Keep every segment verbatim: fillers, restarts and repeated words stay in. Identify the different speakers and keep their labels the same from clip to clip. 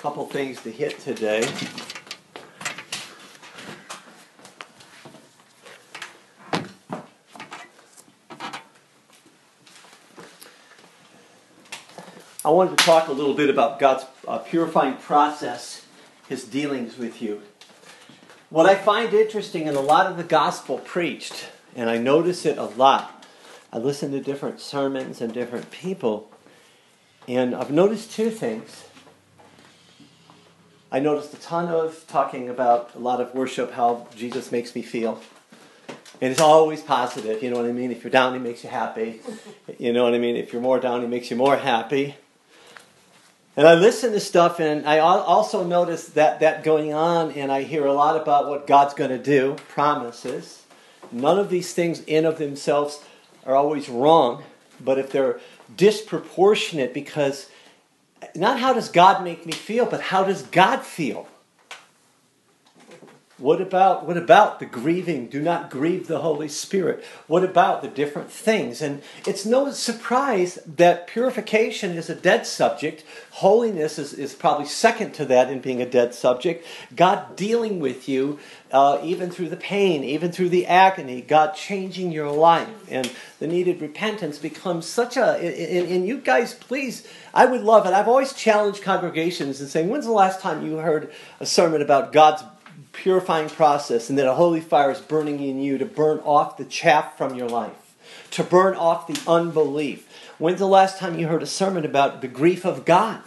Speaker 1: couple things to hit today. I wanted to talk a little bit about God's uh, purifying process, His dealings with you. What I find interesting in a lot of the gospel preached, and I notice it a lot, I listen to different sermons and different people, and I've noticed two things. I noticed a ton of talking about a lot of worship, how Jesus makes me feel. And it's always positive, you know what I mean? If you're down, He makes you happy. You know what I mean? If you're more down, He makes you more happy. And I listen to stuff, and I also notice that, that going on, and I hear a lot about what God's going to do, promises. None of these things in of themselves are always wrong, but if they're disproportionate, because not how does God make me feel, but how does God feel? What about what about the grieving? Do not grieve the Holy Spirit. What about the different things? And it's no surprise that purification is a dead subject. Holiness is, is probably second to that in being a dead subject. God dealing with you, uh, even through the pain, even through the agony, God changing your life. And the needed repentance becomes such a... And, and you guys, please, I would love it. I've always challenged congregations and saying, when's the last time you heard a sermon about God's purifying process, and that a holy fire is burning in you to burn off the chaff from your life, to burn off the unbelief? When's the last time you heard a sermon about the grief of God?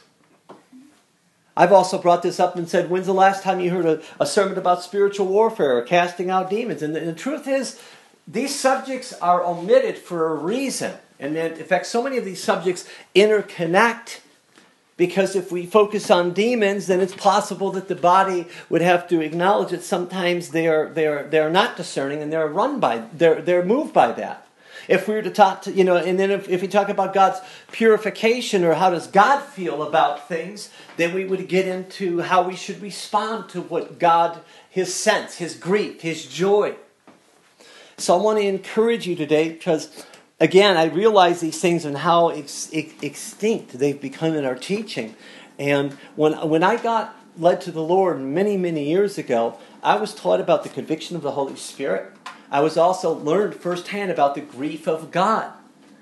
Speaker 1: I've also brought this up and said, when's the last time you heard a, a sermon about spiritual warfare or casting out demons? And the, and the truth is, these subjects are omitted for a reason. And in fact, so many of these subjects interconnect. Because if we focus on demons, then it's possible that the body would have to acknowledge that sometimes they are they are they are not discerning, and they're run by they're they're moved by that. If we were to talk to, you know, and then if, if we talk about God's purification, or how does God feel about things, then we would get into how we should respond to what God, His sense, His grief, His joy. So I want to encourage you today, because again, I realize these things and how ex- ex- extinct they've become in our teaching. And when when I got led to the Lord many, many years ago, I was taught about the conviction of the Holy Spirit. I was also learned firsthand about the grief of God.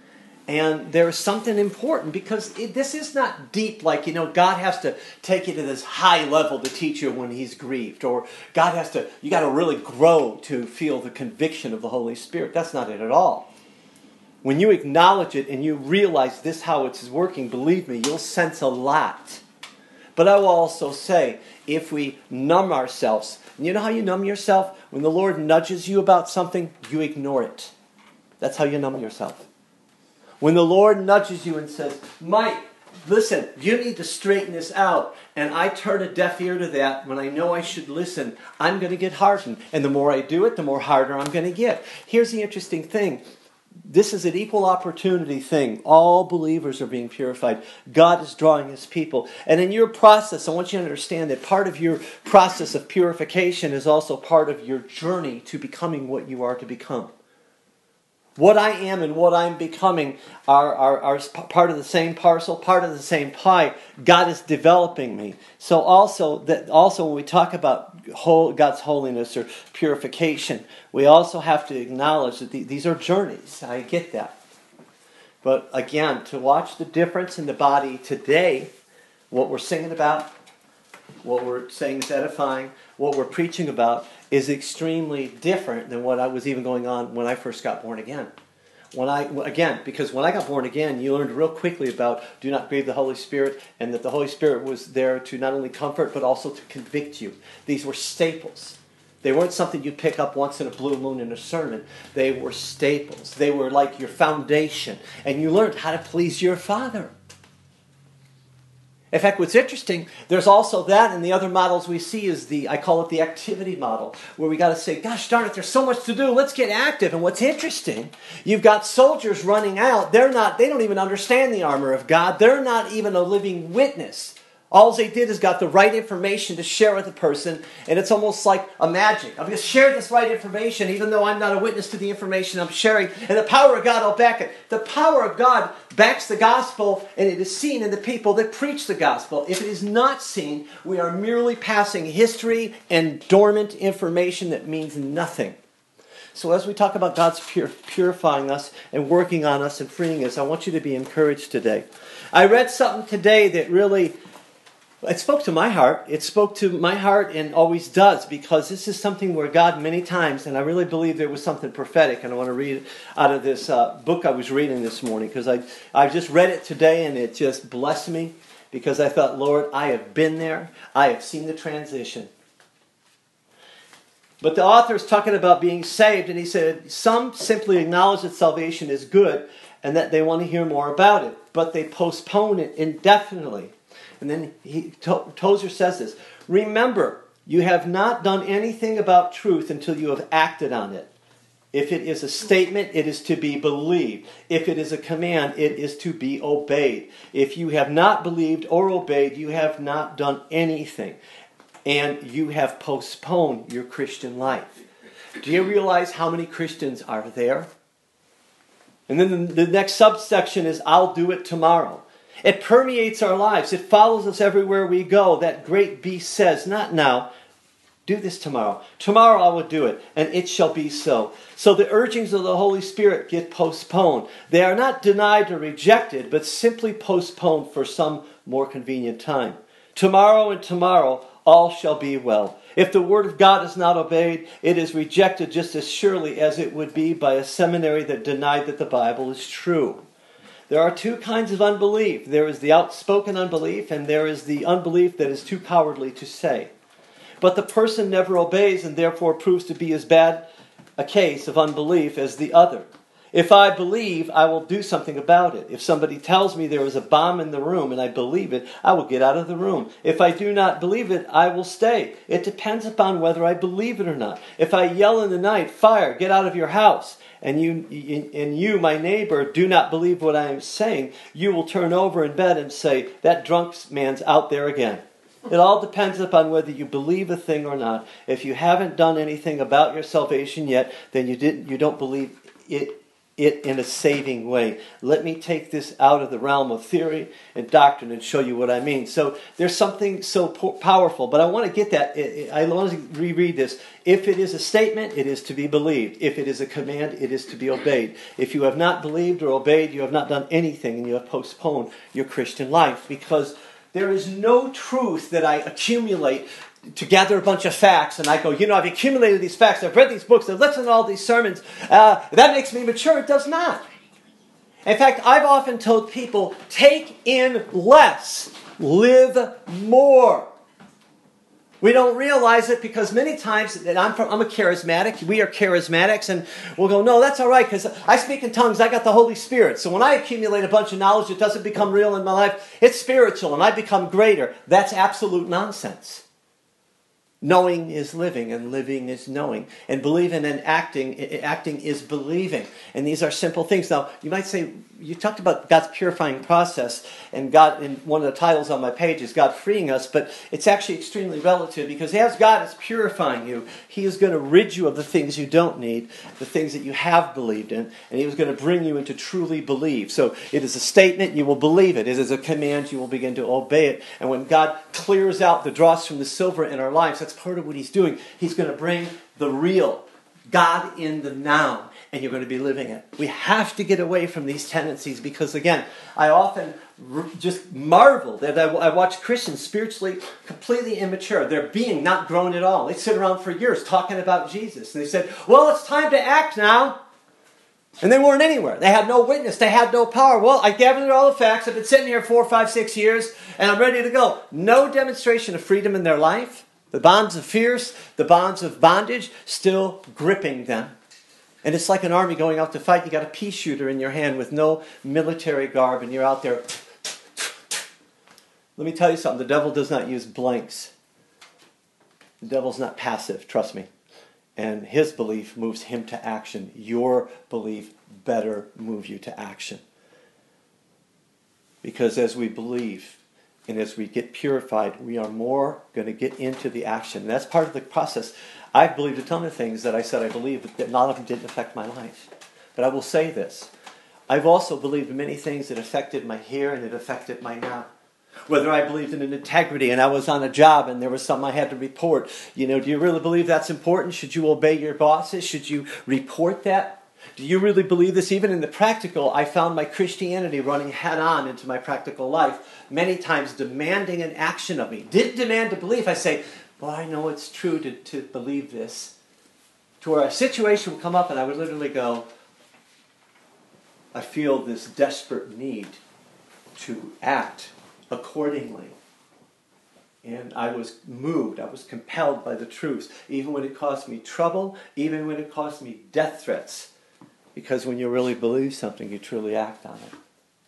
Speaker 1: And there is something important, because it, this is not deep, like, you know, God has to take you to this high level to teach you when He's grieved. Or God has to, you got to really grow to feel the conviction of the Holy Spirit. That's not it at all. When you acknowledge it and you realize this how it's working, believe me, you'll sense a lot. But I will also say, if we numb ourselves, and you know how you numb yourself? When the Lord nudges you about something, you ignore it. That's how you numb yourself. When the Lord nudges you and says, Mike, listen, you need to straighten this out, and I turn a deaf ear to that when I know I should listen, I'm going to get hardened. And the more I do it, the more harder I'm going to get. Here's the interesting thing. This is an equal opportunity thing. All believers are being purified. God is drawing His people. And in your process, I want you to understand that part of your process of purification is also part of your journey to becoming what you are to become. What I am and what I'm becoming are, are, are part of the same parcel, part of the same pie. God is developing me. So also, that also when we talk about whole, God's holiness or purification, we also have to acknowledge that the, these are journeys. I get that. But again, to watch the difference in the body today, what we're singing about, what we're saying is edifying, what we're preaching about, is extremely different than what I was even going on when I first got born again. When I again, because when I got born again, you learned real quickly about do not grieve the Holy Spirit, and that the Holy Spirit was there to not only comfort but also to convict you. These were staples. They weren't something you pick up once in a blue moon in a sermon. They were staples. They were like your foundation, and you learned how to please your Father. In fact, what's interesting, there's also that, and the other models we see is the, I call it the activity model, where we got to say, gosh darn it, there's so much to do, let's get active. And what's interesting, you've got soldiers running out, they're not, they don't even understand the armor of God, they're not even a living witness All they did is got the right information to share with the person, and it's almost like a magic. I'm going to share this right information, even though I'm not a witness to the information I'm sharing, and the power of God will back it. The power of God backs the gospel, and it is seen in the people that preach the gospel. If it is not seen, we are merely passing history and dormant information that means nothing. So as we talk about God's pur- purifying us and working on us and freeing us, I want you to be encouraged today. I read something today that really... It spoke to my heart. It spoke to my heart and always does, because this is something where God many times, and I really believe there was something prophetic, and I want to read out of this uh, book I was reading this morning, because I, I just read it today and it just blessed me, because I thought, Lord, I have been there. I have seen the transition. But the author is talking about being saved, and he said, some simply acknowledge that salvation is good and that they want to hear more about it, but they postpone it indefinitely. And then he, to, Tozer says this, remember, you have not done anything about truth until you have acted on it. If it is a statement, it is to be believed. If it is a command, it is to be obeyed. If you have not believed or obeyed, you have not done anything. And you have postponed your Christian life. Do you realize how many Christians are there? And then the, the next subsection is, I'll do it tomorrow. It permeates our lives. It follows us everywhere we go. That great beast says, not now, do this tomorrow. Tomorrow I will do it, and it shall be so. So the urgings of the Holy Spirit get postponed. They are not denied or rejected, but simply postponed for some more convenient time. Tomorrow and tomorrow all shall be well. If the word of God is not obeyed, it is rejected just as surely as it would be by a seminary that denied that the Bible is true. There are two kinds of unbelief. There is the outspoken unbelief, and there is the unbelief that is too cowardly to say. But the person never obeys, and therefore proves to be as bad a case of unbelief as the other. If I believe, I will do something about it. If somebody tells me there is a bomb in the room and I believe it, I will get out of the room. If I do not believe it, I will stay. It depends upon whether I believe it or not. If I yell in the night, fire, get out of your house, and you, and you, my neighbor, do not believe what I am saying, you will turn over in bed and say, that drunk man's out there again. It all depends upon whether you believe a thing or not. If you haven't done anything about your salvation yet, then you didn't. You don't believe it. it in a saving way. Let me take this out of the realm of theory and doctrine and show you what I mean. So there's something so po- powerful, but I want to get that. I want to reread this. If it is a statement, it is to be believed. If it is a command, it is to be obeyed. If you have not believed or obeyed, you have not done anything, and you have postponed your Christian life, because there is no truth that I accumulate to gather a bunch of facts, and I go, you know, I've accumulated these facts, I've read these books, I've listened to all these sermons, uh, that makes me mature. It does not. In fact, I've often told people, take in less, live more. We don't realize it because many times, and I'm, from, I'm a charismatic, we are charismatics, and we'll go, no, that's all right, because I speak in tongues, I got the Holy Spirit. So when I accumulate a bunch of knowledge, it doesn't become real in my life, it's spiritual, and I become greater. That's absolute nonsense. Knowing is living, and living is knowing. And believing and acting, acting is believing. And these are simple things. Now, you might say, you talked about God's purifying process, and God, in one of the titles on my page is God freeing us, but it's actually extremely relative, because as God is purifying you, He is going to rid you of the things you don't need, the things that you have believed in, and He was going to bring you into truly believe. So it is a statement, you will believe it. It is a command, you will begin to obey it. And when God clears out the dross from the silver in our lives, that's part of what He's doing. He's going to bring the real, God in the now, and you're going to be living it. We have to get away from these tendencies, because, again, I often r- just marvel that I, I watch Christians spiritually completely immature. They're being not grown at all. They sit around for years talking about Jesus, and they said, well, it's time to act now. And they weren't anywhere. They had no witness. They had no power. Well, I gathered all the facts. I've been sitting here four, five, six years, and I'm ready to go. No demonstration of freedom in their life. The bonds of fears, the bonds of bondage, still gripping them. And it's like an army going out to fight. You got a pea shooter in your hand with no military garb, and you're out there. Let me tell you something. The devil does not use blanks. The devil's not passive, trust me. And his belief moves him to action. Your belief better move you to action. Because as we believe And as we get purified, we are more going to get into the action. And that's part of the process. I believed a ton of things that I said I believed, but that none of them didn't affect my life. But I will say this. I've also believed many things that affected my here and it affected my now. Whether I believed in an integrity and I was on a job and there was something I had to report. You know, do you really believe that's important? Should you obey your bosses? Should you report that? Do you really believe this? Even in the practical, I found my Christianity running head-on into my practical life, many times demanding an action of me. Didn't demand a belief. I say, well, I know it's true to, to believe this. To where a situation would come up and I would literally go, I feel this desperate need to act accordingly. And I was moved, I was compelled by the truth, even when it caused me trouble, even when it caused me death threats. Because when you really believe something, you truly act on it.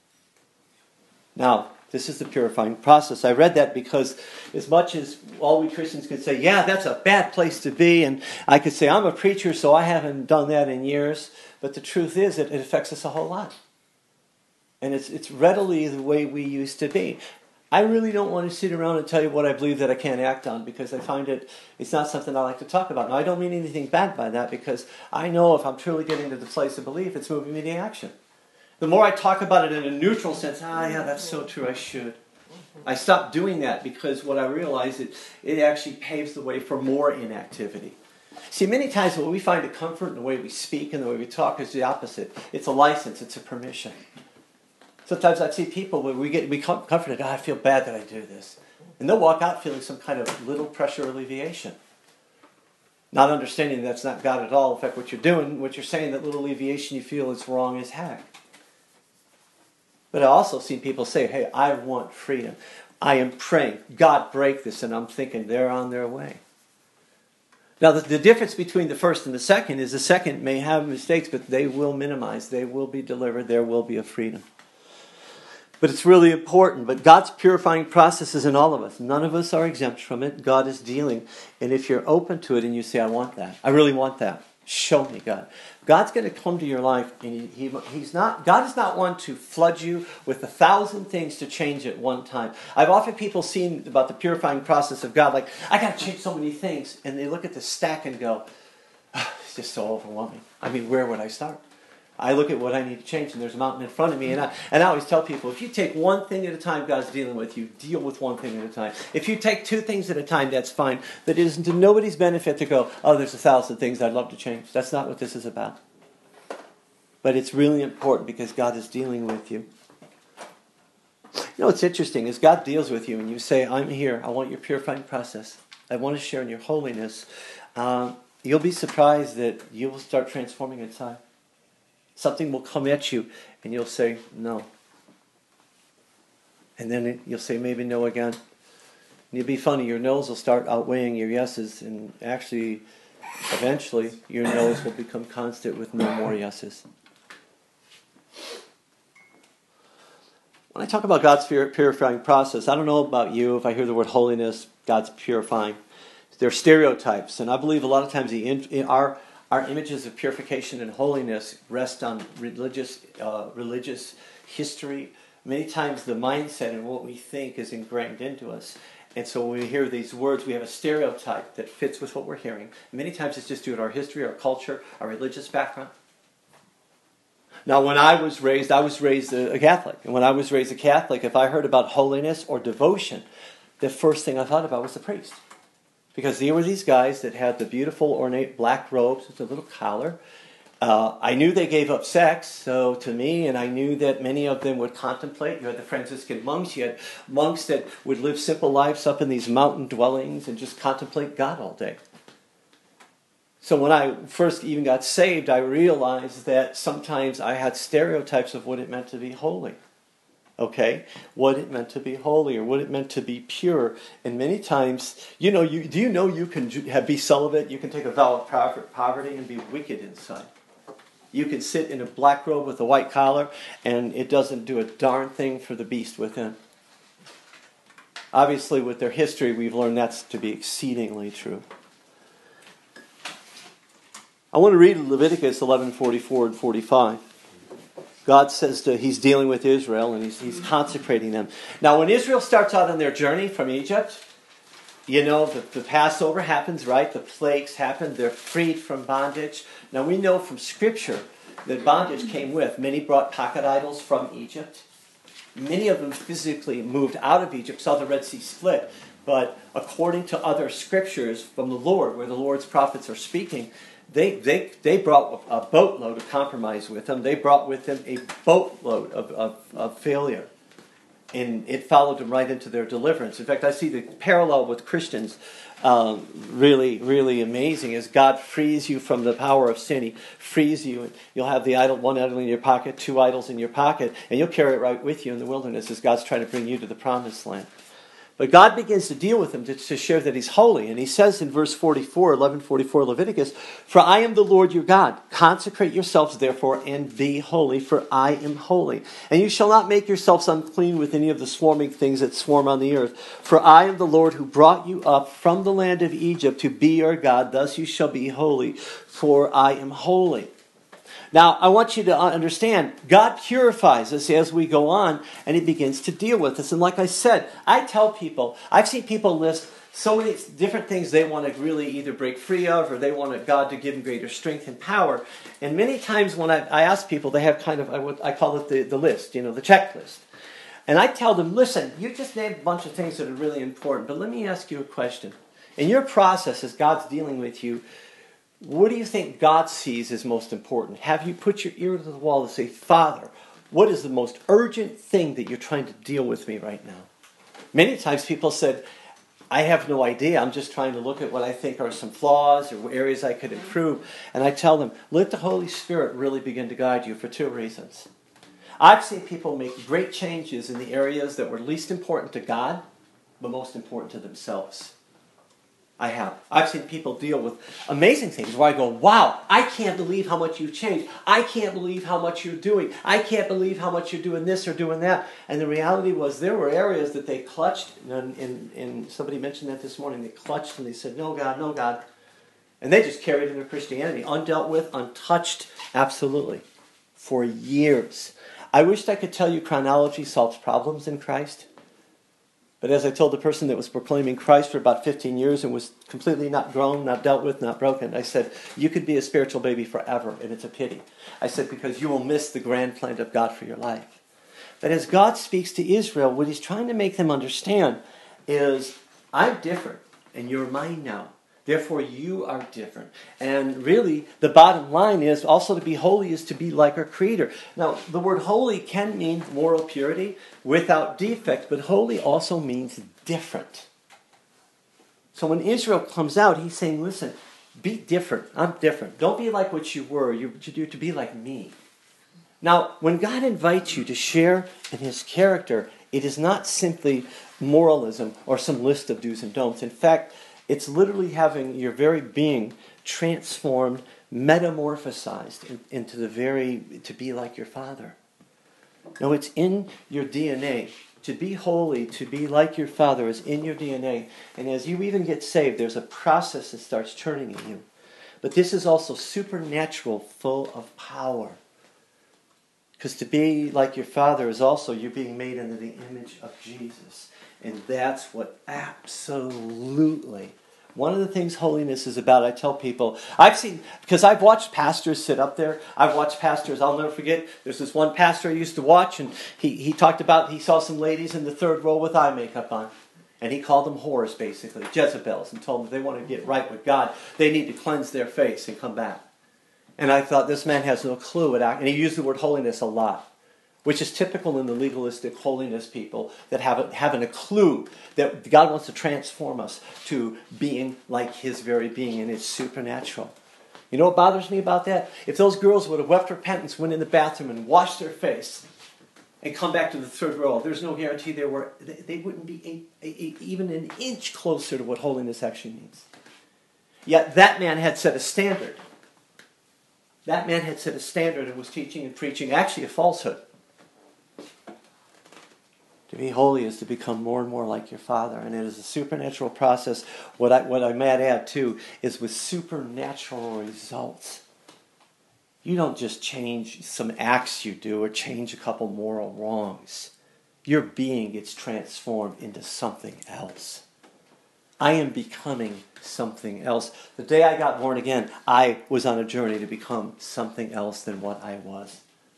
Speaker 1: Now, this is the purifying process. I read that because as much as all we Christians could say, yeah, that's a bad place to be, and I could say, I'm a preacher, so I haven't done that in years. But the truth is, it, it affects us a whole lot. And it's it's readily the way we used to be. I really don't want to sit around and tell you what I believe that I can't act on, because I find it, it's not something I like to talk about. Now, I don't mean anything bad by that, because I know if I'm truly getting to the place of belief, it's moving me to action. The more I talk about it in a neutral sense, ah, yeah, that's so true, I should. I stopped doing that because what I realized, it, it actually paves the way for more inactivity. See, many times what we find a comfort in the way we speak and the way we talk is the opposite. It's a license, it's a permission. Sometimes I see people where we get we comforted, oh, I feel bad that I do this. And they'll walk out feeling some kind of little pressure alleviation. Not understanding that's not God at all. In fact, what you're doing, what you're saying, that little alleviation you feel is wrong as heck. But I also see people say, hey, I want freedom. I am praying, God break this, and I'm thinking they're on their way. Now, the, the difference between the first and the second is the second may have mistakes, but they will minimize. They will be delivered. There will be a freedom. But it's really important. But God's purifying process is in all of us. None of us are exempt from it. God is dealing. And if you're open to it and you say, I want that. I really want that. Show me, God. God's going to come to your life, and he, he, he's not. God is not one to flood you with a thousand things to change at one time. I've often people seen about the purifying process of God, like, I got to change so many things. And they look at the stack and go, oh, it's just so overwhelming. I mean, where would I start? I look at what I need to change, and there's a mountain in front of me. And I, and I always tell people, if you take one thing at a time God's dealing with you, deal with one thing at a time. If you take two things at a time, that's fine. But it isn't to nobody's benefit to go, oh, there's a thousand things I'd love to change. That's not what this is about. But it's really important because God is dealing with you. You know what's interesting is God deals with you and you say, I'm here. I want your purifying process. I want to share in your holiness. Um, you'll be surprised that you will start transforming inside. Something will come at you and you'll say, no. And then you'll say, maybe no again. And you'll be funny. Your no's will start outweighing your yeses. And actually, eventually, your no's will become constant with no more yeses. When I talk about God's purifying process, I don't know about you. If I hear the word holiness, God's purifying. They're stereotypes. And I believe a lot of times the in, our Our images of purification and holiness rest on religious uh, religious history. Many times the mindset and what we think is ingrained into us. And so when we hear these words, we have a stereotype that fits with what we're hearing. Many times it's just due to our history, our culture, our religious background. Now, when I was raised, I was raised a Catholic. And when I was raised a Catholic, if I heard about holiness or devotion, the first thing I thought about was the priest. Because there were these guys that had the beautiful ornate black robes with a little collar. Uh, I knew they gave up sex, so to me, and I knew that many of them would contemplate. You had the Franciscan monks, you had monks that would live simple lives up in these mountain dwellings and just contemplate God all day. So when I first even got saved, I realized that sometimes I had stereotypes of what it meant to be holy. Okay, what it meant to be holy or what it meant to be pure. And many times, you know, you do you know you can have, be celibate, you can take a vow of poverty and be wicked inside. You can sit in a black robe with a white collar and it doesn't do a darn thing for the beast within. Obviously, with their history, we've learned that's to be exceedingly true. I want to read Leviticus eleven forty-four and forty-five. God says that he's dealing with Israel and he's, he's consecrating them. Now, when Israel starts out on their journey from Egypt, you know, the, the Passover happens, right? The plagues happen. They're freed from bondage. Now, we know from Scripture that bondage came with. Many brought pocket idols from Egypt. Many of them physically moved out of Egypt, saw the Red Sea split. But according to other scriptures from the Lord, where the Lord's prophets are speaking, they they, they brought a boatload of compromise with them. They brought with them a boatload of, of, of failure. And it followed them right into their deliverance. In fact, I see the parallel with Christians um, really, really amazing as God frees you from the power of sin. He frees you, and you'll have the idol, one idol in your pocket, two idols in your pocket, and you'll carry it right with you in the wilderness as God's trying to bring you to the promised land. But God begins to deal with them to, to show that he's holy. And he says in verse forty-four, eleven forty-four Leviticus, "For I am the Lord your God. Consecrate yourselves therefore and be holy, for I am holy. And you shall not make yourselves unclean with any of the swarming things that swarm on the earth. For I am the Lord who brought you up from the land of Egypt to be your God. Thus you shall be holy, for I am holy." Now, I want you to understand, God purifies us as we go on, and he begins to deal with us. And like I said, I tell people, I've seen people list so many different things they want to really either break free of, or they want God to give them greater strength and power. And many times when I, I ask people, they have kind of, I, I call it the, the list, you know, the checklist. And I tell them, listen, you just named a bunch of things that are really important, but let me ask you a question. In your process, as God's dealing with you, what do you think God sees as most important? Have you put your ear to the wall and say, Father, what is the most urgent thing that you're trying to deal with me right now? Many times people said, I have no idea. I'm just trying to look at what I think are some flaws or areas I could improve. And I tell them, let the Holy Spirit really begin to guide you for two reasons. I've seen people make great changes in the areas that were least important to God, but most important to themselves. I have. I've seen people deal with amazing things where I go, wow, I can't believe how much you've changed. I can't believe how much you're doing. I can't believe how much you're doing this or doing that. And the reality was there were areas that they clutched, and, and, and somebody mentioned that this morning, they clutched and they said, no, God, no, God. And they just carried in their Christianity, undealt with, untouched, absolutely, for years. I wished I could tell you chronology solves problems in Christ. But as I told the person that was proclaiming Christ for about fifteen years and was completely not grown, not dealt with, not broken, I said, you could be a spiritual baby forever, and it's a pity. I said, because you will miss the grand plan of God for your life. But as God speaks to Israel, what he's trying to make them understand is, I'm different, and you're mine now. Therefore, you are different. And really, the bottom line is also to be holy is to be like our Creator. Now, the word holy can mean moral purity, without defect, but holy also means different. So when Israel comes out, he's saying, listen, be different. I'm different. Don't be like what you were. You're to be like me. Now, when God invites you to share in his character, it is not simply moralism or some list of do's and don'ts. In fact, it's literally having your very being transformed, metamorphosized in, into the very, to be like your Father. No, it's in your D N A. To be holy, to be like your Father is in your D N A. And as you even get saved, there's a process that starts turning in you. But this is also supernatural, full of power. Because to be like your Father is also you being made into the image of Jesus. And that's what absolutely, one of the things holiness is about. I tell people, I've seen, because I've watched pastors sit up there. I've watched pastors, I'll never forget, there's this one pastor I used to watch, and he, he talked about, he saw some ladies in the third row with eye makeup on. And he called them whores, basically, Jezebels, and told them if they want to get right with God, they need to cleanse their face and come back. And I thought, this man has no clue. What, and he used the word holiness a lot, which is typical in the legalistic holiness people that haven't, haven't a clue that God wants to transform us to being like his very being, and it's supernatural. You know what bothers me about that? If those girls would have wept repentance, went in the bathroom and washed their face, and come back to the third row, there's no guarantee they were they, they wouldn't be a, a, a, even an inch closer to what holiness actually means. Yet that man had set a standard. That man had set a standard and was teaching and preaching actually a falsehood. To be holy is to become more and more like your Father. And it is a supernatural process. What I, what I might add, too, is with supernatural results. you don't just change some acts you do or change a couple moral wrongs. Your being gets transformed into something else. I am becoming something else. The day I got born again, I was on a journey to become something else than what I was.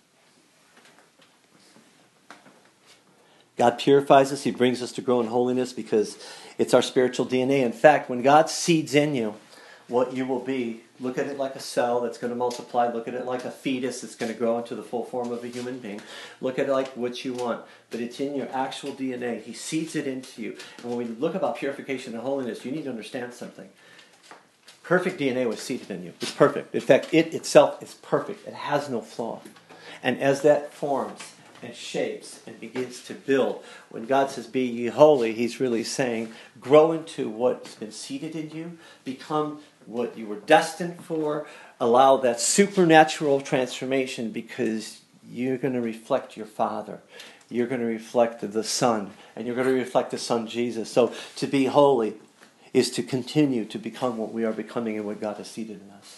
Speaker 1: God purifies us. He brings us to grow in holiness because it's our spiritual D N A. In fact, when God seeds in you what you will be, look at it like a cell that's going to multiply. Look at it like a fetus that's going to grow into the full form of a human being. Look at it like what you want. But it's in your actual D N A. He seeds it into you. And when we look about purification and holiness, you need to understand something. Perfect D N A was seeded in you. It's perfect. In fact, it itself is perfect. It has no flaw. And as that forms and shapes and begins to build, when God says, be ye holy, he's really saying, grow into what's been seeded in you, become what you were destined for, allow that supernatural transformation because you're going to reflect your Father. You're going to reflect the Son, and you're going to reflect the Son Jesus. So to be holy is to continue to become what we are becoming and what God has seeded in us.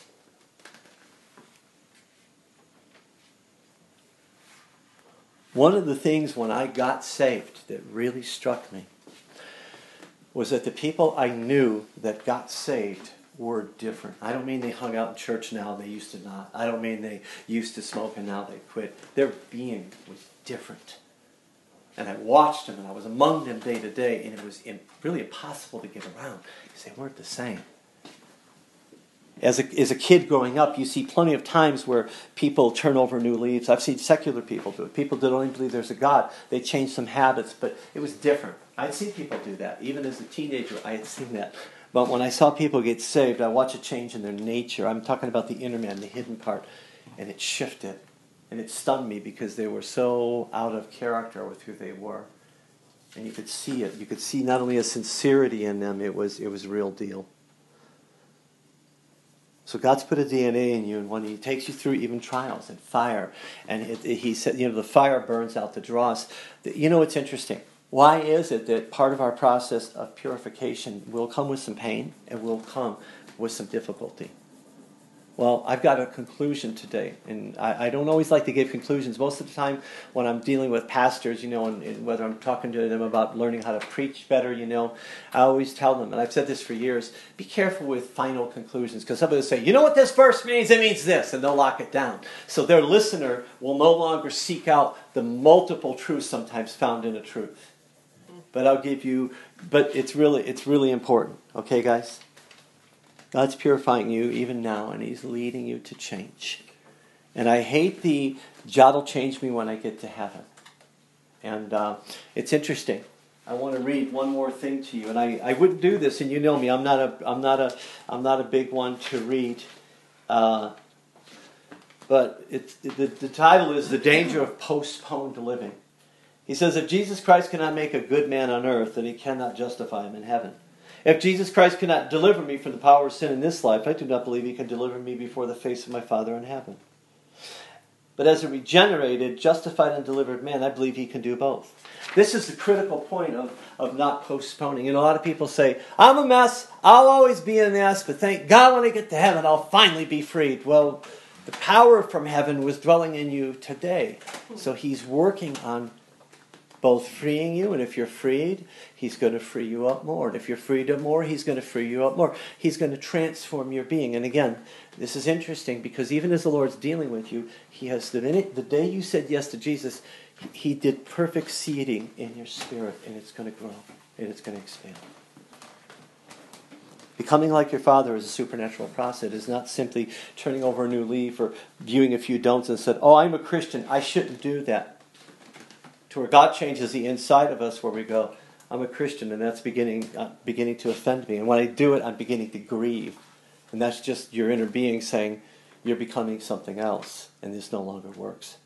Speaker 1: One of the things when I got saved that really struck me was that the people I knew that got saved were different. I don't mean they hung out in church now and they used to not. I don't mean they used to smoke and now they quit. Their being was different. And I watched them and I was among them day to day, and it was really impossible to get around because they weren't the same. As a, as a kid growing up, you see plenty of times where people turn over new leaves. I've seen secular people do it. People that don't even believe there's a God. They change some habits, but it was different. I'd seen people do that. Even as a teenager, I had seen that. But when I saw people get saved, I watched a change in their nature. I'm talking about the inner man, the hidden part. And it shifted. And it stunned me because they were so out of character with who they were. And you could see it. You could see not only a sincerity in them, it was it was a real deal. So God's put a D N A in you, and when He takes you through even trials and fire, and it, it, He said, you know, the fire burns out the dross. You know, it's interesting. Why is it that part of our process of purification will come with some pain and will come with some difficulty? Well, I've got a conclusion today, and I, I don't always like to give conclusions. Most of the time when I'm dealing with pastors, you know, and, and whether I'm talking to them about learning how to preach better, you know, I always tell them, and I've said this for years, be careful with final conclusions, because somebody will say, you know what this verse means? It means this, and they'll lock it down. So their listener will no longer seek out the multiple truths sometimes found in a truth. But I'll give you, but it's really, it's really important. Okay, guys? God's purifying you even now, and He's leading you to change. And I hate the, God'll change me when I get to heaven. And uh, it's interesting. I want to read one more thing to you, and I, I wouldn't do this, and you know me. I'm not a I'm not a I'm not a big one to read. Uh, but it's the, the title is "The Danger of Postponed Living." He says, if Jesus Christ cannot make a good man on earth, then He cannot justify him in heaven. If Jesus Christ cannot deliver me from the power of sin in this life, I do not believe He can deliver me before the face of my Father in heaven. But as a regenerated, justified, and delivered man, I believe He can do both. This is the critical point of, of not postponing. And a lot of people say, I'm a mess, I'll always be a mess, but thank God when I get to heaven, I'll finally be freed. Well, the power from heaven was dwelling in you today. So He's working on both freeing you, and if you're freed, He's going to free you up more. And if you're freed up more, He's going to free you up more. He's going to transform your being. And again, this is interesting because even as the Lord's dealing with you, He has the minute, the day you said yes to Jesus, He did perfect seeding in your spirit, and it's going to grow, and it's going to expand. Becoming like your Father is a supernatural process. It's not simply turning over a new leaf or viewing a few don'ts and said, oh, I'm a Christian, I shouldn't do that. To where God changes the inside of us, where we go, I'm a Christian, and that's beginning uh, beginning to offend me. And when I do it, I'm beginning to grieve. And that's just your inner being saying, you're becoming something else, and this no longer works.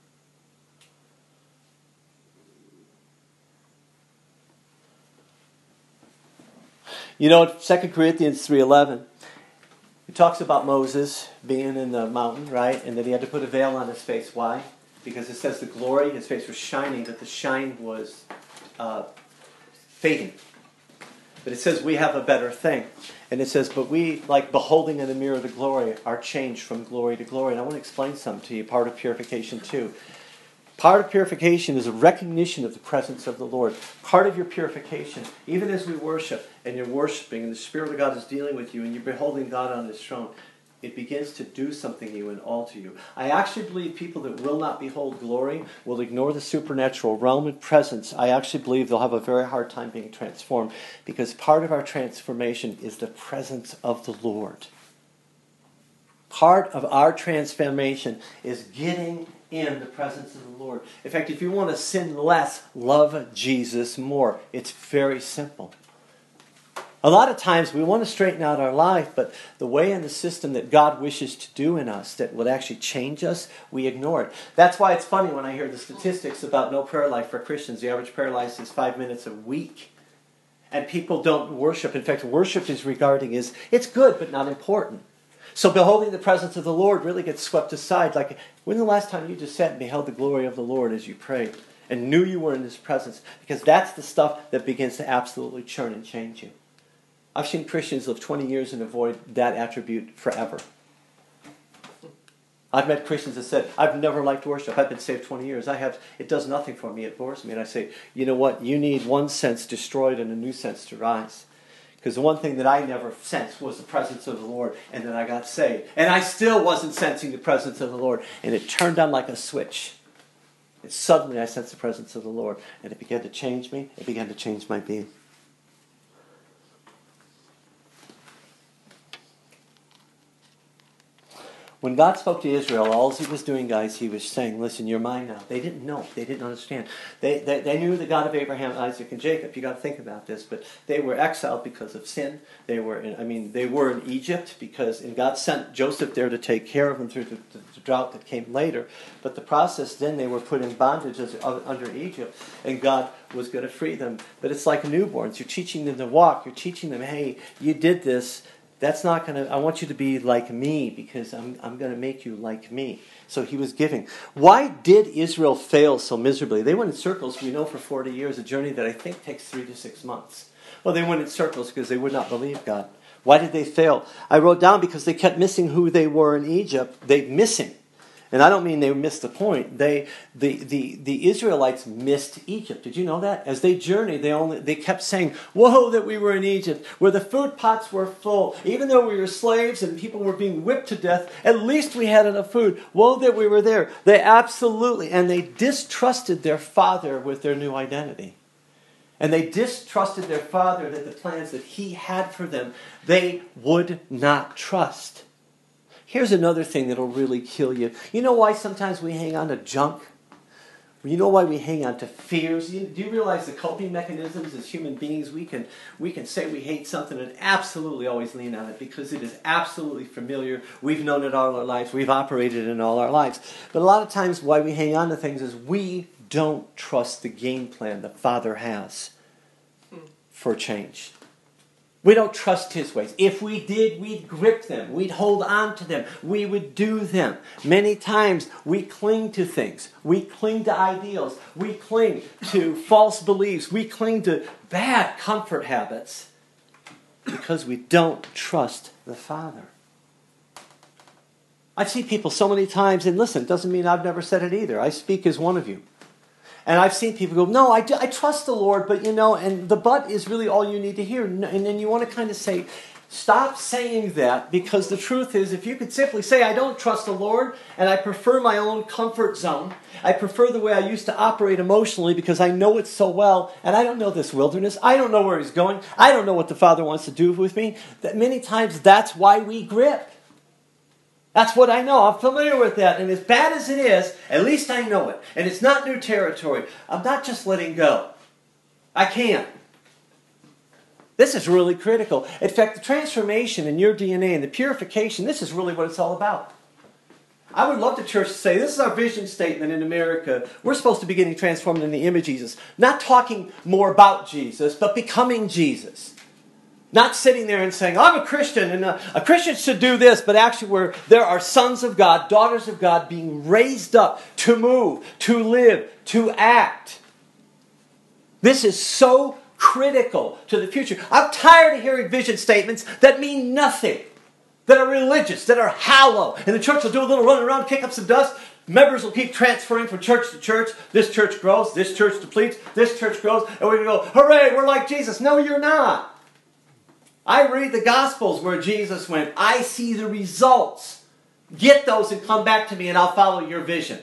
Speaker 1: You know, Second Corinthians three eleven, it talks about Moses being in the mountain, right? And that he had to put a veil on his face. Why? Because it says the glory, his face was shining, but the shine was uh, fading. But it says we have a better thing. And it says, but we, like beholding in the mirror the glory, are changed from glory to glory. And I want to explain something to you, part of purification too. Part of purification is a recognition of the presence of the Lord. Part of your purification, even as we worship, and you're worshiping, and the Spirit of God is dealing with you, and you're beholding God on His throne, it begins to do something to you and alter you. I actually believe people that will not behold glory will ignore the supernatural realm and presence. I actually believe they'll have a very hard time being transformed, because part of our transformation is the presence of the Lord. Part of our transformation is getting in the presence of the Lord. In fact, if you want to sin less, love Jesus more. It's very simple. A lot of times we want to straighten out our life, but the way and the system that God wishes to do in us that would actually change us, we ignore it. That's why it's funny when I hear the statistics about no prayer life for Christians. The average prayer life is five minutes a week. And people don't worship. In fact, worship is regarding as, it's good but not important. So beholding the presence of the Lord really gets swept aside. Like, when the last time you just sat and beheld the glory of the Lord as you prayed and knew you were in His presence? Because that's the stuff that begins to absolutely churn and change you. I've seen Christians live twenty years and avoid that attribute forever. I've met Christians that said, I've never liked worship. I've been saved twenty years. I have. It does nothing for me. It bores me. And I say, you know what? You need one sense destroyed and a new sense to rise. Because the one thing that I never sensed was the presence of the Lord, and then I got saved. And I still wasn't sensing the presence of the Lord. And it turned on like a switch. And suddenly I sensed the presence of the Lord. And it began to change me. It began to change my being. When God spoke to Israel, all He was doing, guys, He was saying, listen, you're mine now. They didn't know. They didn't understand. They, they, they knew the God of Abraham, Isaac, and Jacob. You got to think about this. But they were exiled because of sin. They were in, I mean, they were in Egypt because, and God sent Joseph there to take care of them through the, the, the drought that came later. But the process, then they were put in bondage as, under Egypt, and God was going to free them. But it's like newborns. You're teaching them to walk. You're teaching them, hey, you did this. That's not going to, I want you to be like me because I'm, I'm going to make you like me. So He was giving. Why did Israel fail so miserably? They went in circles, we know, for forty years, a journey that I think takes three to six months. Well, they went in circles because they would not believe God. Why did they fail? I wrote down because they kept missing who they were in Egypt. They missing. And I don't mean they missed the point. They, the, the, the Israelites missed Egypt. Did you know that? As they journeyed, they only they kept saying, "Whoa, that we were in Egypt, where the food pots were full. Even though we were slaves and people were being whipped to death, at least we had enough food. Whoa, that we were there." They absolutely, and they distrusted their father with their new identity. And they distrusted their father that the plans that he had for them, they would not trust. Here's another thing that'll really kill you. You know why sometimes we hang on to junk? You know why we hang on to fears? You, do you realize the coping mechanisms as human beings? We can we can say we hate something and absolutely always lean on it because it is absolutely familiar. We've known it all our lives. We've operated in all our lives. But a lot of times why we hang on to things is we don't trust the game plan the Father has for change. We don't trust His ways. If we did, we'd grip them. We'd hold on to them. We would do them. Many times we cling to things. We cling to ideals. We cling to false beliefs. We cling to bad comfort habits because we don't trust the Father. I've seen people so many times, and listen, it doesn't mean I've never said it either. I speak as one of you. And I've seen people go, no, I, do, I trust the Lord, but you know, and the but is really all you need to hear. And then you want to kind of say, stop saying that, because the truth is, if you could simply say, I don't trust the Lord, and I prefer my own comfort zone, I prefer the way I used to operate emotionally because I know it so well, and I don't know this wilderness, I don't know where He's going, I don't know what the Father wants to do with me, that many times that's why we grip. That's what I know. I'm familiar with that. And as bad as it is, at least I know it. And it's not new territory. I'm not just letting go. I can't. This is really critical. In fact, the transformation in your D N A and the purification, this is really what it's all about. I would love the church to say, this is our vision statement in America. We're supposed to be getting transformed in the image of Jesus. Not talking more about Jesus, but becoming Jesus. Not sitting there and saying, I'm a Christian, and a, a Christian should do this, but actually where there are sons of God, daughters of God being raised up to move, to live, to act. This is so critical to the future. I'm tired of hearing vision statements that mean nothing, that are religious, that are hollow. And the church will do a little run around, kick up some dust. Members will keep transferring from church to church. This church grows, this church depletes, this church grows, and we're going to go, hooray, we're like Jesus. No, you're not. I read the Gospels where Jesus went, I see the results. Get those and come back to me and I'll follow your vision.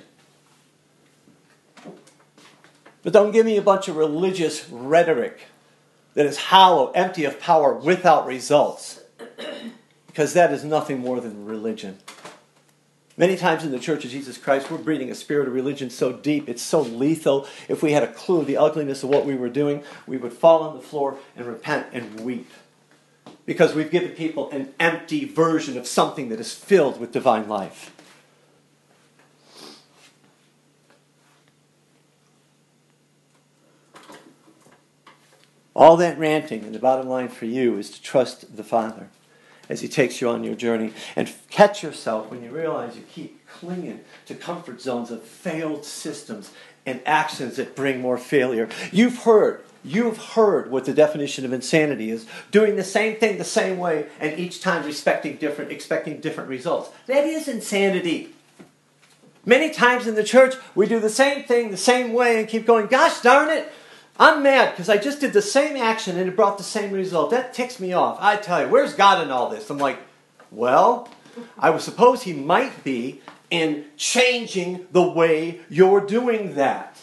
Speaker 1: But don't give me a bunch of religious rhetoric that is hollow, empty of power, without results. Because that is nothing more than religion. Many times in the Church of Jesus Christ, we're breeding a spirit of religion so deep, it's so lethal. If we had a clue of the ugliness of what we were doing, we would fall on the floor and repent and weep. Because we've given people an empty version of something that is filled with divine life. All that ranting, and the bottom line for you is to trust the Father as He takes you on your journey. And catch yourself when you realize you keep clinging to comfort zones of failed systems and actions that bring more failure. You've heard, you've heard what the definition of insanity is. Doing the same thing the same way and each time respecting different, expecting different results. That is insanity. Many times in the church, we do the same thing the same way and keep going, gosh darn it, I'm mad because I just did the same action and it brought the same result. That ticks me off. I tell you, where's God in all this? I'm like, well, I would suppose He might be in changing the way you're doing that.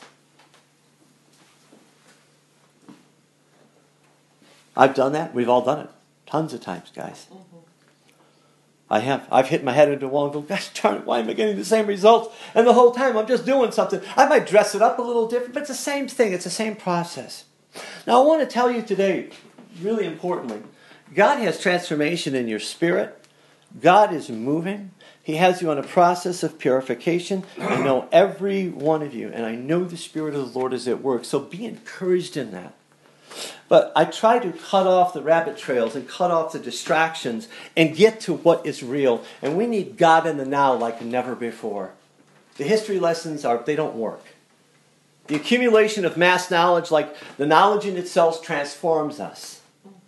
Speaker 1: I've done that. We've all done it. Tons of times, guys. I have. I've hit my head into a wall and go, gosh darn it, why am I getting the same results? And the whole time I'm just doing something. I might dress it up a little different, but it's the same thing. It's the same process. Now I want to tell you today, really importantly, God has transformation in your spirit. God is moving. He has you on a process of purification. I know every one of you, and I know the Spirit of the Lord is at work. So be encouraged in that. But I try to cut off the rabbit trails and cut off the distractions and get to what is real. And we need God in the now like never before. The history lessons, are they don't work. The accumulation of mass knowledge, like the knowledge in itself, transforms us.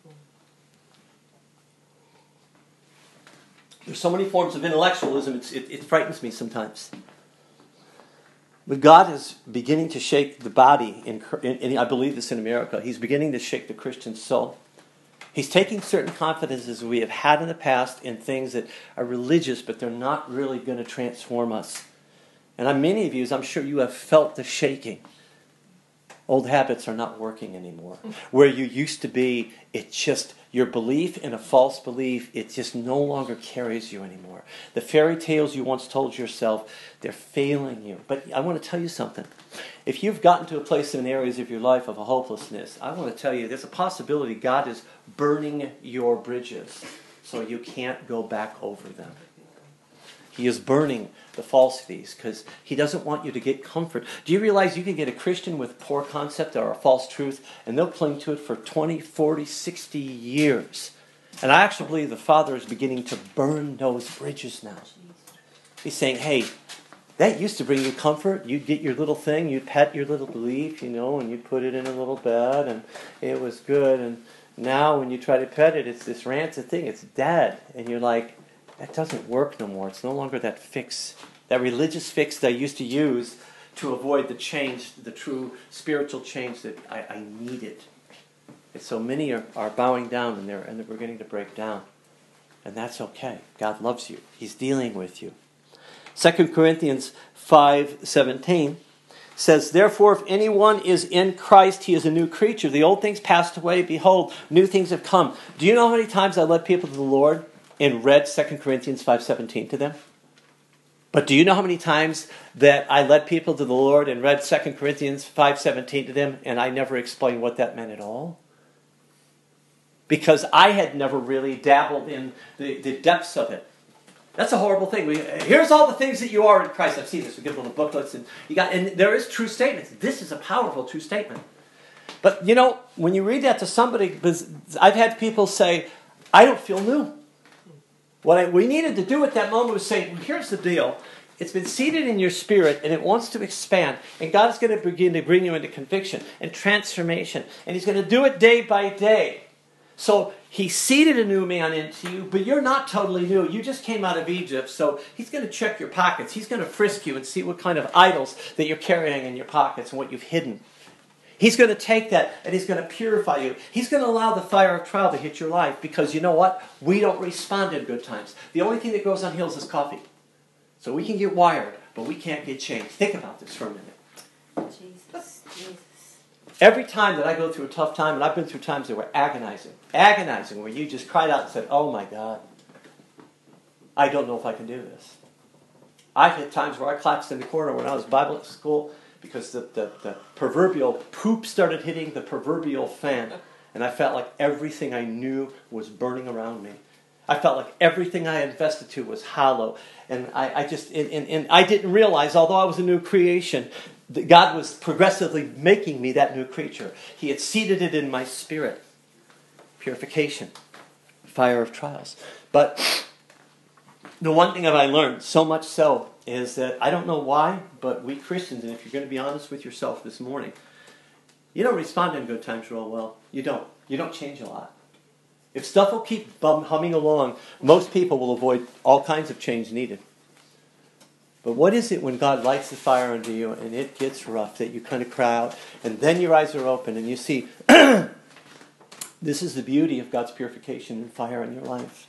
Speaker 1: There's so many forms of intellectualism, it's, it, it frightens me sometimes. But God is beginning to shake the body, in, in, I believe this in America. He's beginning to shake the Christian soul. He's taking certain confidences we have had in the past in things that are religious, but they're not really going to transform us. And on many of you, I'm sure you have felt the shaking. Old habits are not working anymore. Where you used to be, it just, your belief in a false belief, it just no longer carries you anymore. The fairy tales you once told yourself, they're failing you. But I want to tell you something. If you've gotten to a place in areas of your life of a hopelessness, I want to tell you there's a possibility God is burning your bridges so you can't go back over them. He is burning the falsities because He doesn't want you to get comfort. Do you realize you can get a Christian with poor concept or a false truth and they'll cling to it for twenty, forty, sixty years? And I actually believe the Father is beginning to burn those bridges now. He's saying, hey, that used to bring you comfort. You'd get your little thing, you'd pet your little belief, you know, and you'd put it in a little bed and it was good. And now when you try to pet it, it's this rancid thing. It's dead. And you're like, that doesn't work no more. It's no longer that fix, that religious fix that I used to use to avoid the change, the true spiritual change that I, I needed. And so many are, are bowing down and they're, and they're beginning to break down. And that's okay. God loves you. He's dealing with you. Second Corinthians five seventeen says, therefore, if anyone is in Christ, he is a new creature. The old things passed away. Behold, new things have come. Do you know how many times I led people to the Lord and read Second Corinthians five seventeen to them? But do you know how many times that I led people to the Lord and read Second Corinthians five seventeen to them and I never explained what that meant at all? Because I had never really dabbled in the, the depths of it. That's a horrible thing. We, here's all the things that you are in Christ. I've seen this. We give little booklets and you got, and there is true statements. This is a powerful true statement. But you know, when you read that to somebody, I've had people say, I don't feel new. What I, we needed to do at that moment was say, well, here's the deal. It's been seated in your spirit, and it wants to expand. And God's going to begin to bring you into conviction and transformation. And He's going to do it day by day. So He seeded a new man into you, but you're not totally new. You just came out of Egypt, so He's going to check your pockets. He's going to frisk you and see what kind of idols that you're carrying in your pockets and what you've hidden. He's going to take that and He's going to purify you. He's going to allow the fire of trial to hit your life because you know what? We don't respond in good times. The only thing that goes on hills is coffee. So we can get wired, but we can't get changed. Think about this for a minute.
Speaker 2: Jesus, Jesus.
Speaker 1: Every time that I go through a tough time, and I've been through times that were agonizing, agonizing, where you just cried out and said, oh my God, I don't know if I can do this. I've had times where I collapsed in the corner when I was Bible school because the, the, the proverbial poop started hitting the proverbial fan, and I felt like everything I knew was burning around me. I felt like everything I invested to was hollow. And I, I just, and, and, and I didn't realize, although I was a new creation, that God was progressively making me that new creature. He had seeded it in my spirit. Purification. Fire of trials. But the one thing that I learned, so much so, is that I don't know why, but we Christians, and if you're going to be honest with yourself this morning, you don't respond in good times real well. You don't. You don't change a lot. If stuff will keep bum humming along, most people will avoid all kinds of change needed. But what is it when God lights the fire under you and it gets rough that you kind of cry out and then your eyes are open and you see this is the beauty of God's purification and fire in your life.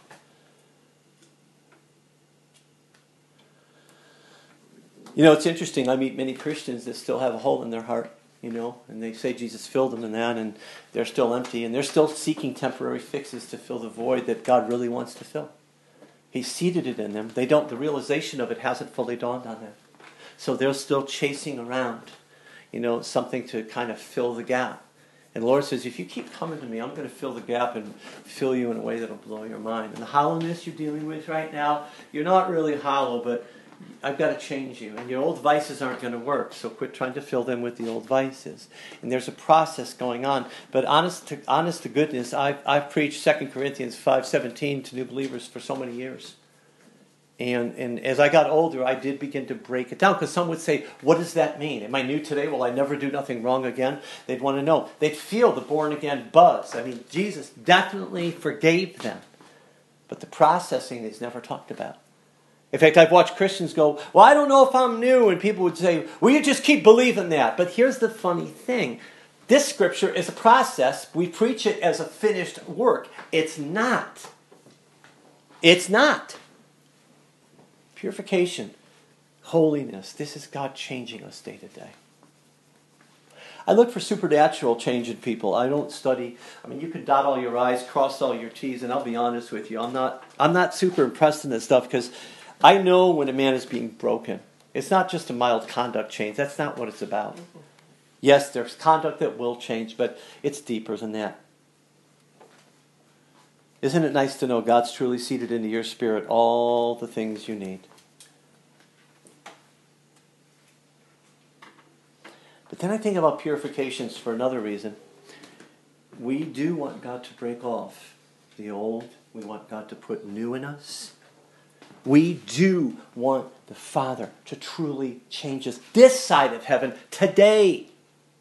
Speaker 1: You know, it's interesting. I meet many Christians that still have a hole in their heart. You know, and they say Jesus filled them in that, and they're still empty, and they're still seeking temporary fixes to fill the void that God really wants to fill. He seeded it in them. They don't. The realization of it hasn't fully dawned on them, so they're still chasing around, you know, something to kind of fill the gap. And the Lord says, if you keep coming to me, I'm going to fill the gap and fill you in a way that'll blow your mind. And the hollowness you're dealing with right now, you're not really hollow, but I've got to change you. And your old vices aren't going to work, so quit trying to fill them with the old vices. And there's a process going on. But honest to, honest to goodness, I've, I've preached Second Corinthians five seventeen to new believers for so many years. And, and as I got older, I did begin to break it down. Because some would say, what does that mean? Am I new today? Will I never do nothing wrong again? They'd want to know. They'd feel the born-again buzz. I mean, Jesus definitely forgave them. But the processing is never talked about. In fact, I've watched Christians go, well, I don't know if I'm new. And people would say, well, you just keep believing that. But here's the funny thing. This scripture is a process. We preach it as a finished work. It's not. It's not. Purification, holiness. This is God changing us day to day. I look for supernatural change in people. I don't study. I mean, you can dot all your I's, cross all your T's, and I'll be honest with you. I'm not, I'm not super impressed in this stuff because I know when a man is being broken. It's not just a mild conduct change. That's not what it's about. Mm-hmm. Yes, there's conduct that will change, but it's deeper than that. Isn't it nice to know God's truly seated into your spirit all the things you need? But then I think about purifications for another reason. We do want God to break off the old. We want God to put new in us. We do want the Father to truly change us this side of heaven today.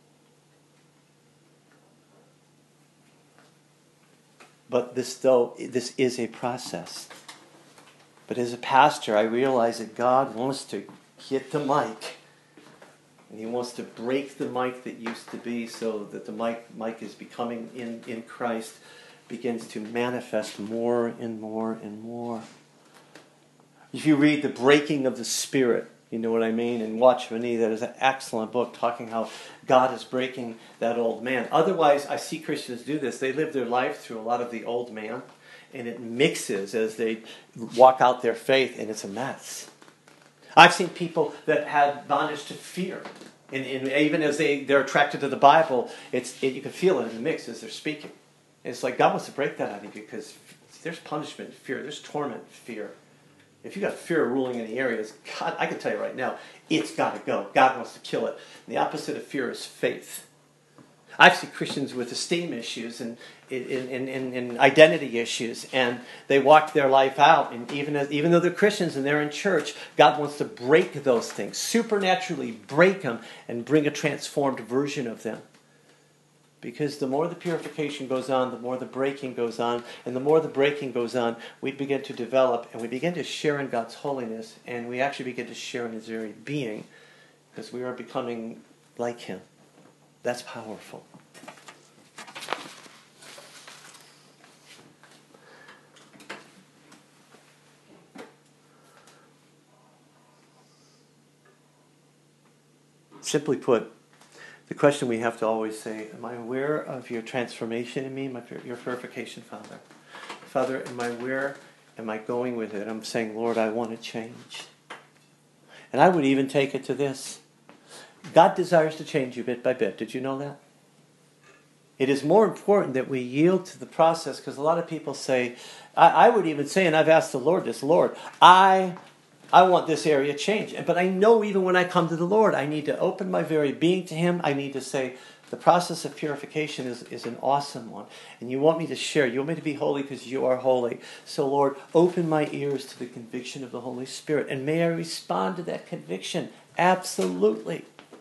Speaker 1: But this, though, this is a process. But as a pastor, I realize that God wants to get the mic. And He wants to break the mic that used to be so that the mic, mic is becoming in, in Christ, begins to manifest more and more and more. If you read The Breaking of the Spirit, you know what I mean? And Watchman Nee, that is an excellent book talking how God is breaking that old man. Otherwise, I see Christians do this. They live their life through a lot of the old man, and it mixes as they walk out their faith, and it's a mess. I've seen people that had bondage to fear. And, and even as they, they're attracted to the Bible, it's it, you can feel it in the mix as they're speaking. And it's like God wants to break that out of you because there's punishment, fear. There's torment, fear. If you've got fear ruling in the areas, God, I can tell you right now, it's got to go. God wants to kill it. And the opposite of fear is faith. I've seen Christians with esteem issues and in, in, in, in identity issues, and they walk their life out. And even as, even though they're Christians and they're in church, God wants to break those things, supernaturally break them, and bring a transformed version of them. Because the more the purification goes on, the more the breaking goes on, and the more the breaking goes on, we begin to develop, and we begin to share in God's holiness, and we actually begin to share in His very being, because we are becoming like Him. That's powerful. Simply put, the question we have to always say, am I aware of your transformation in me, my, your purification, Father? Father, am I aware, am I going with it? I'm saying, Lord, I want to change. And I would even take it to this. God desires to change you bit by bit. Did you know that? It is more important that we yield to the process, because a lot of people say, I, I would even say, and I've asked the Lord this, Lord, I I want this area changed. But I know even when I come to the Lord, I need to open my very being to Him. I need to say, the process of purification is, is an awesome one. And you want me to share. You want me to be holy because you are holy. So Lord, open my ears to the conviction of the Holy Spirit. And may I respond to that conviction. Absolutely.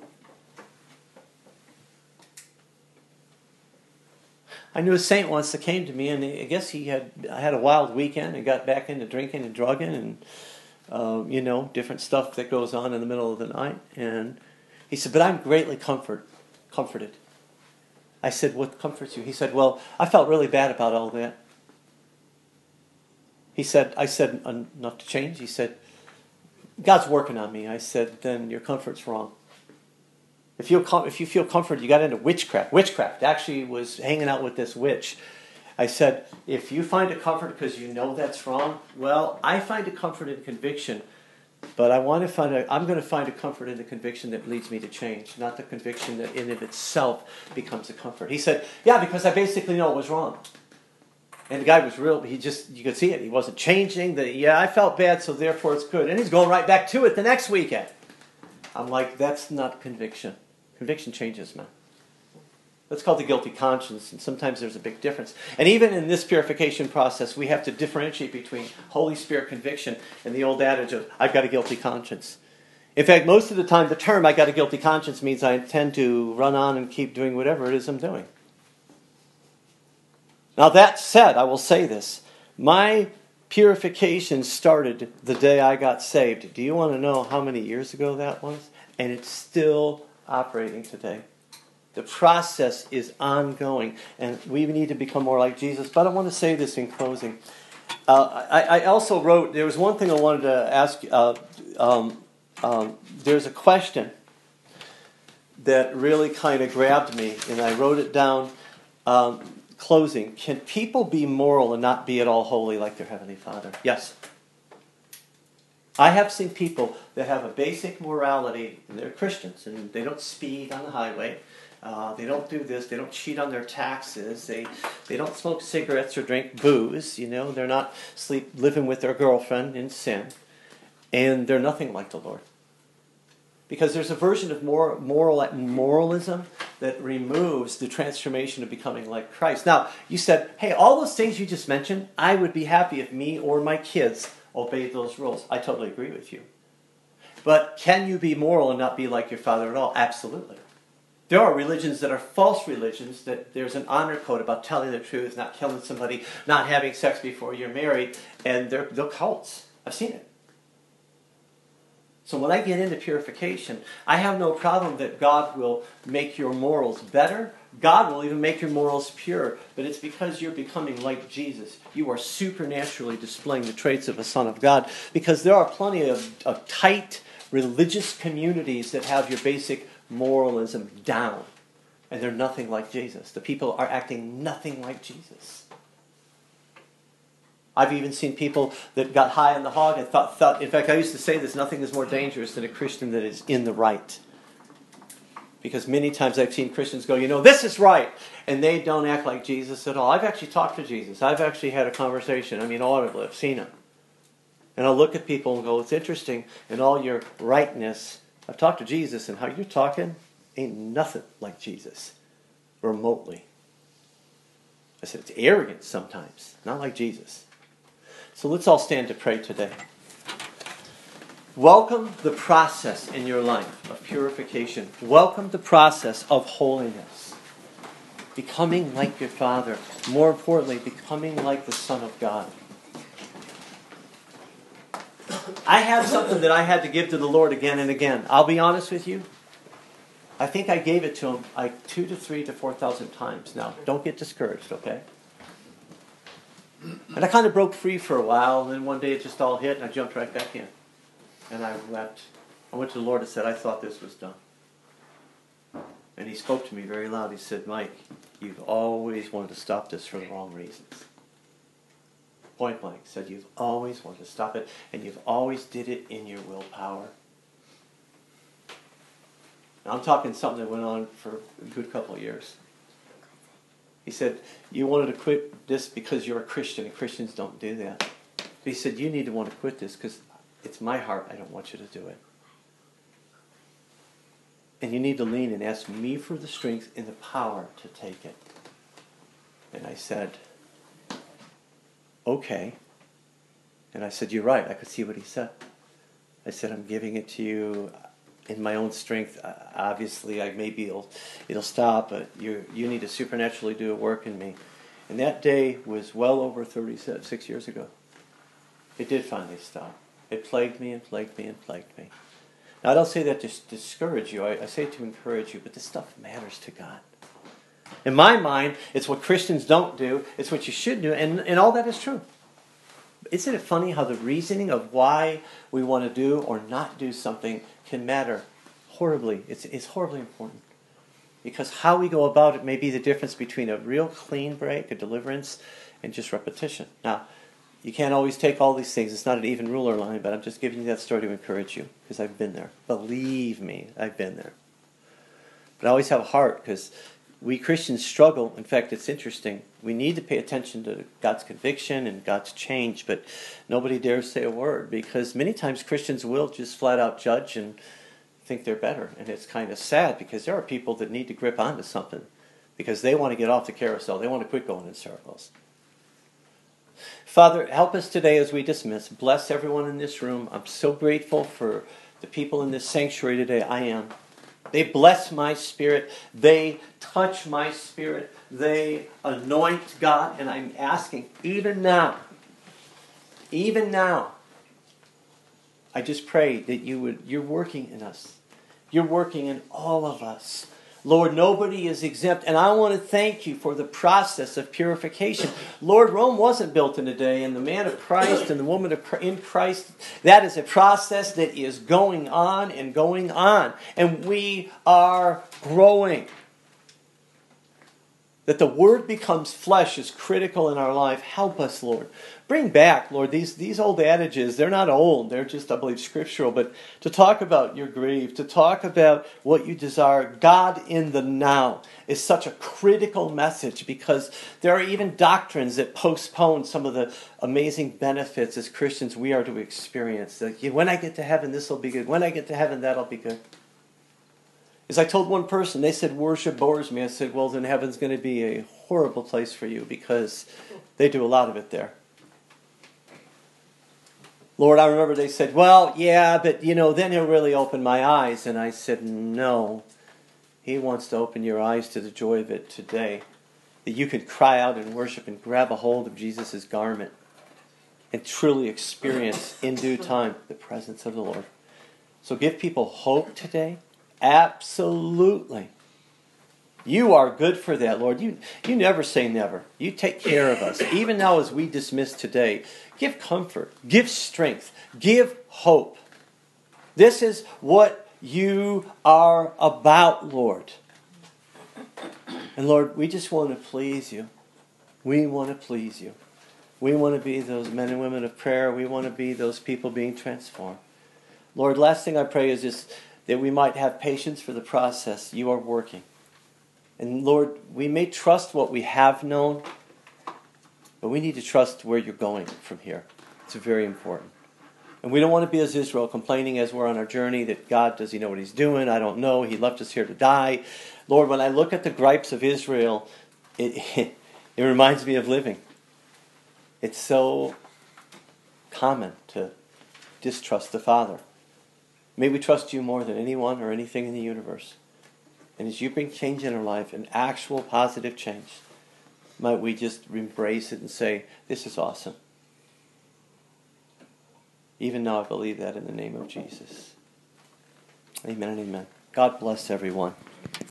Speaker 1: I knew a saint once that came to me, and I guess he had had a wild weekend and got back into drinking and drugging and Uh, you know, different stuff that goes on in the middle of the night. And he said, but I'm greatly comfort, comforted. I said, what comforts you? He said, well, I felt really bad about all that. He said, I said, enough to change? He said, God's working on me. I said, then your comfort's wrong. If you if you feel comfort, you got into witchcraft. Witchcraft actually was hanging out with this witch. I said, if you find a comfort because you know that's wrong, well, I find a comfort in conviction, but I want to find a, I'm going to find a comfort in the conviction that leads me to change, not the conviction that in of itself becomes a comfort. He said, yeah, because I basically know it was wrong. And the guy was real, he just, you could see it. He wasn't changing. The, yeah, I felt bad, so therefore it's good. And he's going right back to it the next weekend. I'm like, that's not conviction. Conviction changes, man. That's called the guilty conscience, and sometimes there's a big difference. And even in this purification process, we have to differentiate between Holy Spirit conviction and the old adage of, I've got a guilty conscience. In fact, most of the time, the term, I got a guilty conscience, means I intend to run on and keep doing whatever it is I'm doing. Now, that said, I will say this. My purification started the day I got saved. Do you want to know how many years ago that was? And it's still operating today. The process is ongoing, and we need to become more like Jesus. But I want to say this in closing. Uh, I, I also wrote, there was one thing I wanted to ask. Uh, um, um, there's a question that really kind of grabbed me, and I wrote it down. Um, closing. Can people be moral and not be at all holy like their Heavenly Father? Yes. I have seen people that have a basic morality, and they're Christians, and they don't speed on the highway. Uh, they don't do this. They don't cheat on their taxes. They they don't smoke cigarettes or drink booze. You know, they're not sleep living with their girlfriend in sin, and they're nothing like the Lord. Because there's a version of moral, moral moralism that removes the transformation of becoming like Christ. Now, you said, hey, all those things you just mentioned, I would be happy if me or my kids obeyed those rules. I totally agree with you. But can you be moral and not be like your Father at all? Absolutely. There are religions that are false religions, that there's an honor code about telling the truth, not killing somebody, not having sex before you're married, and they're, they're cults. I've seen it. So when I get into purification, I have no problem that God will make your morals better. God will even make your morals pure. But it's because you're becoming like Jesus. You are supernaturally displaying the traits of a son of God. Because there are plenty of, of tight religious communities that have your basic moralism down. And they're nothing like Jesus. The people are acting nothing like Jesus. I've even seen people that got high on the hog and thought, thought, in fact, I used to say this, nothing is more dangerous than a Christian that is in the right. Because many times I've seen Christians go, you know, this is right. And they don't act like Jesus at all. I've actually talked to Jesus. I've actually had a conversation. I mean, audibly, I've seen him. And I'll look at people and go, it's interesting, in all your rightness, I've talked to Jesus, and how you're talking ain't nothing like Jesus. remotely. I said, it's arrogant sometimes, not like Jesus. So let's all stand to pray today. Welcome the process in your life of purification. Welcome the process of holiness. Becoming like your Father. More importantly, becoming like the Son of God. I have something that I had to give to the Lord again and again. I'll be honest with you. I think I gave it to Him like two to three to four thousand times. Now, don't get discouraged, okay? And I kind of broke free for a while, and then one day it just all hit, and I jumped right back in. And I wept. I went to the Lord and said, I thought this was done. And He spoke to me very loud. He said, Mike, you've always wanted to stop this for the wrong reasons. Point blank. Said, you've always wanted to stop it, and you've always did it in your willpower. Now, I'm talking something that went on for a good couple of years. He said, you wanted to quit this because you're a Christian, and Christians don't do that. He said, you need to want to quit this because it's my heart. I don't want you to do it. And you need to lean and ask me for the strength and the power to take it. And I said, okay. And I said, you're right. I could see what he said. I said, I'm giving it to you in my own strength. Uh, obviously, I maybe it'll, it'll stop, but you you need to supernaturally do a work in me. And that day was well over thirty-six years ago. It did finally stop. It plagued me and plagued me and plagued me. Now, I don't say that to discourage you. I, I say it to encourage you, but this stuff matters to God. In my mind, it's what Christians don't do. It's what you should do, and, and all that is true. Isn't it funny how the reasoning of why we want to do or not do something can matter horribly? It's, it's horribly important. Because how we go about it may be the difference between a real clean break, a deliverance, and just repetition. Now, you can't always take all these things. It's not an even ruler line, but I'm just giving you that story to encourage you, because I've been there. Believe me, I've been there. But I always have a heart, because we Christians struggle. In fact, it's interesting. We need to pay attention to God's conviction and God's change, but nobody dares say a word, because many times Christians will just flat out judge and think they're better. And it's kind of sad, because there are people that need to grip onto something because they want to get off the carousel. They want to quit going in circles. Father, help us today as we dismiss. Bless everyone in this room. I'm so grateful for the people in this sanctuary today. I am. They bless my spirit. They touch my spirit. They anoint God. And I'm asking, even now, even now, I just pray that you would, you're working in us. You're working in all of us. Lord, nobody is exempt. And I want to thank you for the process of purification. Lord, Rome wasn't built in a day, and the man of Christ and the woman of in Christ, that is a process that is going on and going on. And we are growing. That the Word becomes flesh is critical in our life. Help us, Lord. Bring back, Lord, these, these old adages. They're not old. They're just, I believe, scriptural. But to talk about your grief, to talk about what you desire, God in the now, is such a critical message, because there are even doctrines that postpone some of the amazing benefits as Christians we are to experience. Like, when I get to heaven, this will be good. When I get to heaven, that'll be good. As I told one person, they said, worship bores me. I said, well, then heaven's going to be a horrible place for you, because they do a lot of it there. Lord, I remember they said, well, yeah, but, you know, then He'll really open my eyes. And I said, no. He wants to open your eyes to the joy of it today. That you can cry out and worship and grab a hold of Jesus' garment and truly experience in due time the presence of the Lord. So give people hope today. Absolutely. You are good for that, Lord. You, you never say never. You take care of us. Even now as we dismiss today, give comfort, give strength, give hope. This is what you are about, Lord. And Lord, we just want to please you. We want to please you. We want to be those men and women of prayer. We want to be those people being transformed. Lord, last thing I pray is just that we might have patience for the process you are working. And Lord, we may trust what we have known, but we need to trust where you're going from here. It's very important. And we don't want to be as Israel, complaining as we're on our journey that God, does he know what he's doing? I don't know. He left us here to die. Lord, when I look at the gripes of Israel, it, it reminds me of living. It's so common to distrust the Father. May we trust you more than anyone or anything in the universe. And as you bring change in our life, an actual positive change, might we just embrace it and say, this is awesome. Even now I believe that in the name of Jesus. Amen and amen. God bless everyone.